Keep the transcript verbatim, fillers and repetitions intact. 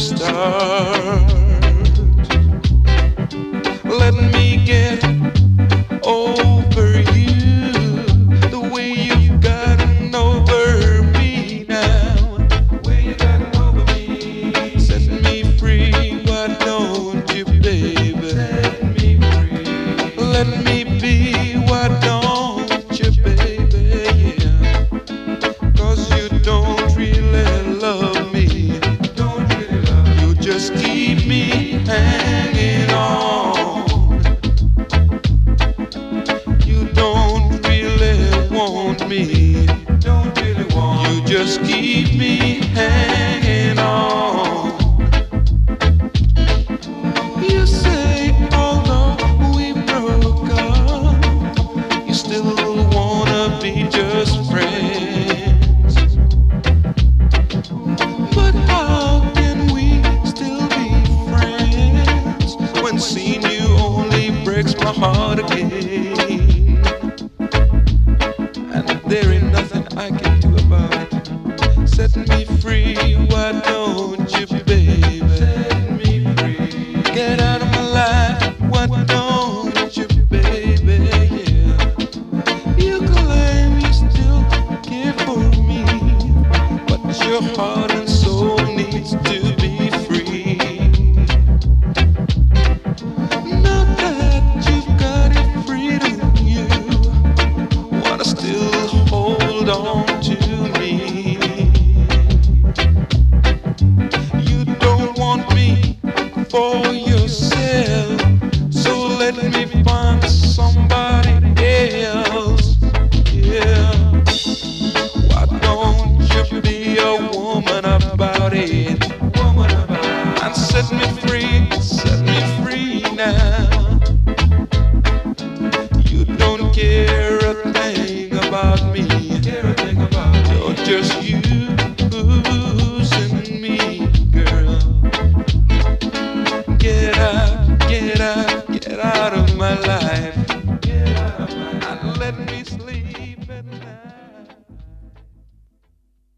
start. Let me get over you the way you've gotten over me now. The way you gotten over me. Set me free, why don't you, baby? Set me free. Let me be, why don't you, baby? Yeah. 'Cause you don't really love me. Don't really love me. You just keep me hanging on. Me. Don't really want you just keep me hanging on. You say although we broke up, you still wanna be just friends. But how can we still be friends when seeing you only breaks my heart again? There ain't nothing I can do about it. Set me free, why don't you, baby? Set me free. Get out of my life, why don't you, baby? Yeah. You claim you still care for me, but your heart and soul needs to be free. Now that you've got it freedom, you wanna still hold on to me. You don't want me for yourself, so let me find somebody else. Yeah. Why don't you be a woman about it? Woman about it. And set me free, set me free now. You don't care a thing about me. Care a thing about me. You're just